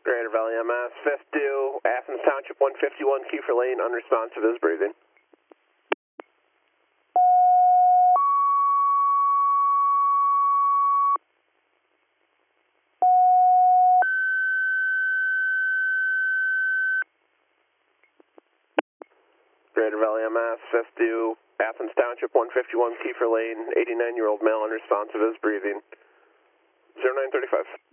Greater Valley MS, fifth due, Athens Township 151, Kiefer Lane, unresponsive, is breathing. Greater Valley MS, fifth due, Athens Township 151, Kiefer Lane, 89-year-old male, unresponsive, is breathing. 0935.